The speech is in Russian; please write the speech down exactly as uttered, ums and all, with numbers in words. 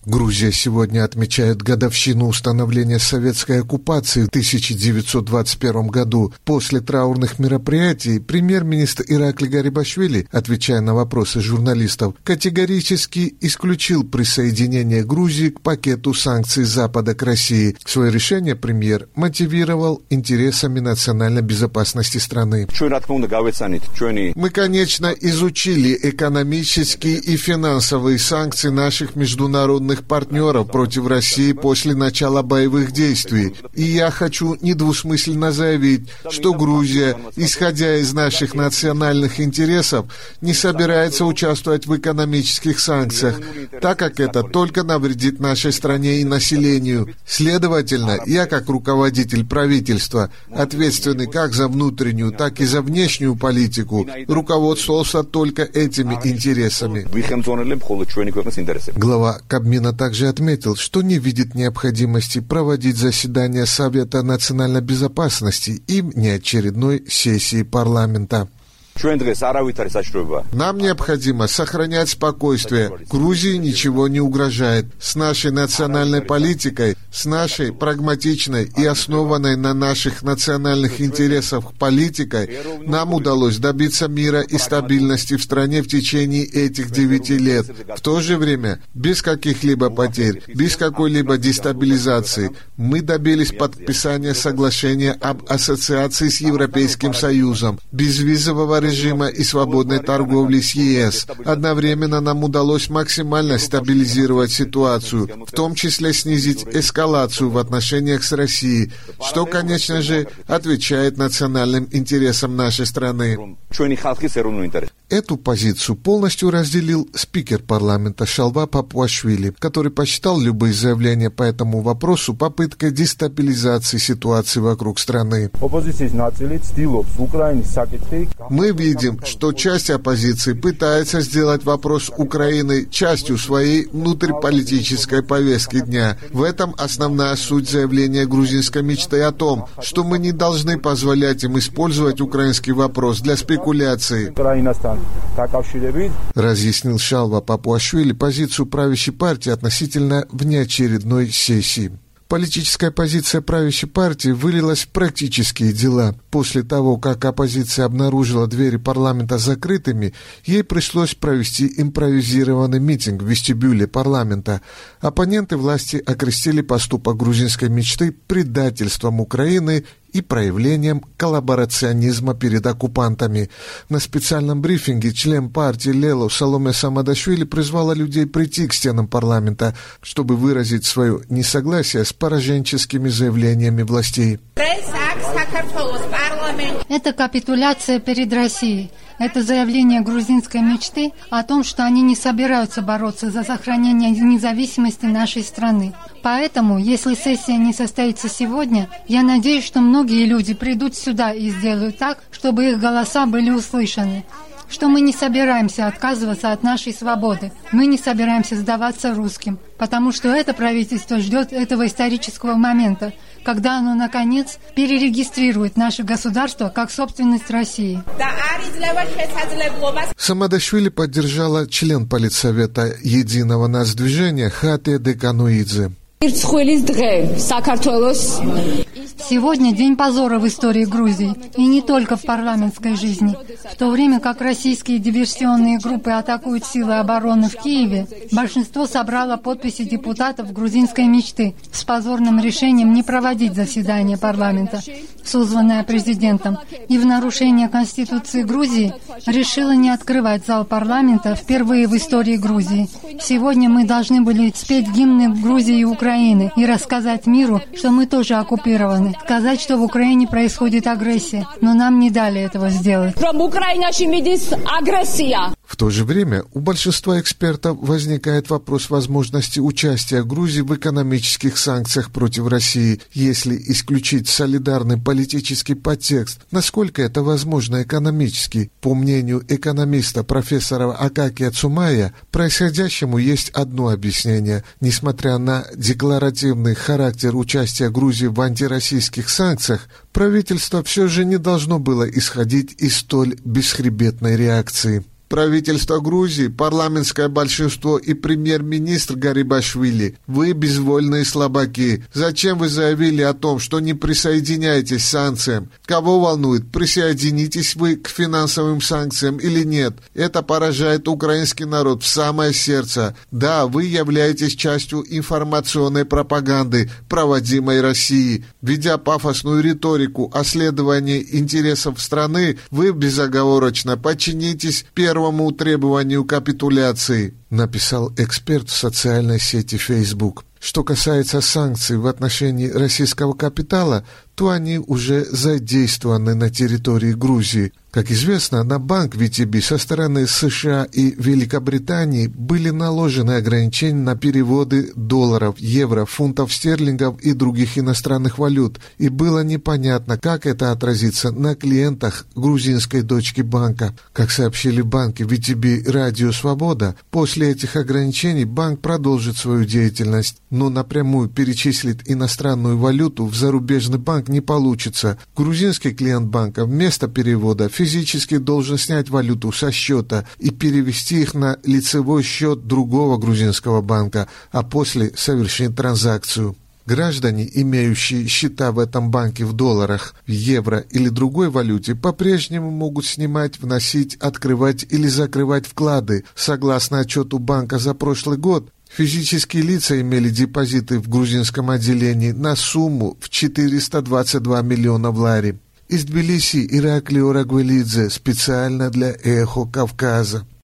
Грузия сегодня отмечает годовщину установления советской оккупации в тысяча девятьсот двадцать первом году. После траурных мероприятий премьер-министр Иракли Гарибашвили, отвечая на вопросы журналистов, категорически исключил присоединение Грузии к пакету санкций Запада к России. Свое решение премьер мотивировал интересами национальной безопасности страны. Мы, конечно, изучили экономические и финансовые санкции наших международных партнеров против России после начала боевых действий. И я хочу недвусмысленно заявить, что Грузия, исходя из наших национальных интересов, не собирается участвовать в экономических санкциях, так как это только навредит нашей стране и населению. Следовательно, я, как руководитель правительства, ответственный как за внутреннюю, так и за внешнюю политику, руководствовался только этими интересами. Глава Кабмина также отметил, что не видит необходимости проводить заседание Совета национальной безопасности и внеочередной сессии парламента. Нам необходимо сохранять спокойствие. Грузии ничего не угрожает. С нашей национальной политикой, с нашей прагматичной и основанной на наших национальных интересах политикой нам удалось добиться мира и стабильности в стране в течение этих девяти лет. В то же время, без каких-либо потерь, без какой-либо дестабилизации, мы добились подписания соглашения об ассоциации с Европейским Союзом, безвизового режима и свободной торговли с ЕС. Одновременно нам удалось максимально стабилизировать ситуацию, в том числе снизить эскалацию в отношениях с Россией, что, конечно же, отвечает национальным интересам нашей страны. Эту позицию полностью разделил спикер парламента Шалва Папуашвили, который посчитал любые заявления по этому вопросу попыткой дестабилизации ситуации вокруг страны. Мы видим, что часть оппозиции пытается сделать вопрос Украины частью своей внутриполитической повестки дня. В этом основная суть заявления грузинской мечты о том, что мы не должны позволять им использовать украинский вопрос для спекуляций. Разъяснил Шалва Папуашвили позицию правящей партии относительно внеочередной сессии. Политическая позиция правящей партии вылилась в практические дела. После того, как оппозиция обнаружила двери парламента закрытыми, ей пришлось провести импровизированный митинг в вестибюле парламента. Оппоненты власти окрестили поступок грузинской мечты предательством Украины и проявлением коллаборационизма перед оккупантами. На специальном брифинге член партии Лело Саломе Самадашвили призвала людей прийти к стенам парламента, чтобы выразить свое несогласие с пораженческими заявлениями властей. Это капитуляция перед Россией. Это заявление грузинской мечты о том, что они не собираются бороться за сохранение независимости нашей страны. Поэтому, если сессия не состоится сегодня, я надеюсь, что многие люди придут сюда и сделают так, чтобы их голоса были услышаны. Что мы не собираемся отказываться от нашей свободы. Мы не собираемся сдаваться русским, потому что это правительство ждет этого исторического момента, когда оно, наконец, перерегистрирует наше государство как собственность России. Самадашвили поддержала член Политсовета Единого нацдвижения Хатия Декануидзе. Сегодня день позора в истории Грузии, и не только в парламентской жизни. В то время как российские диверсионные группы атакуют силы обороны в Киеве, большинство собрало подписи депутатов грузинской мечты с позорным решением не проводить заседание парламента, созванное президентом, и в нарушение Конституции Грузии решило не открывать зал парламента впервые в истории Грузии. Сегодня мы должны были спеть гимны Грузии и Украины и рассказать миру, что мы тоже оккупированы. Сказать, что в Украине происходит агрессия, но нам не дали этого сделать. В то же время у большинства экспертов возникает вопрос возможности участия Грузии в экономических санкциях против России, если исключить солидарный политический подтекст. Насколько это возможно экономически? По мнению экономиста профессора Акакия Цумая, происходящему есть одно объяснение. Несмотря на декларативный характер участия Грузии в антироссийских санкциях, правительство все же не должно было исходить из столь бесхребетной реакции. Правительство Грузии, парламентское большинство и премьер-министр Гарибашвили, вы безвольные слабаки. Зачем вы заявили о том, что не присоединяетесь к санкциям? Кого волнует, присоединитесь вы к финансовым санкциям или нет? Это поражает украинский народ в самое сердце. Да, вы являетесь частью информационной пропаганды, проводимой Россией. Ведя пафосную риторику о следовании интересов страны, вы безоговорочно подчинитесь первому первому требованию капитуляции, написал эксперт в социальной сети Facebook. Что касается санкций в отношении российского капитала, то они уже задействованы на территории Грузии. Как известно, на банк ви ти би со стороны США и Великобритании были наложены ограничения на переводы долларов, евро, фунтов стерлингов и других иностранных валют, и было непонятно, как это отразится на клиентах грузинской дочки банка. Как сообщили в банке ви ти би «Радио Свобода», после этих ограничений банк продолжит свою деятельность, но напрямую перечислить иностранную валюту в зарубежный банк не получится. Грузинский клиент банка вместо перевода физически должен снять валюту со счета и перевести их на лицевой счет другого грузинского банка, а после совершить транзакцию. Граждане, имеющие счета в этом банке в долларах, в евро или другой валюте, по-прежнему могут снимать, вносить, открывать или закрывать вклады. Согласно отчету банка за прошлый год, физические лица имели депозиты в грузинском отделении на сумму в четыреста двадцать два миллиона лари. Из Тбилиси Ираклий Орагвелидзе специально для «Эхо Кавказа».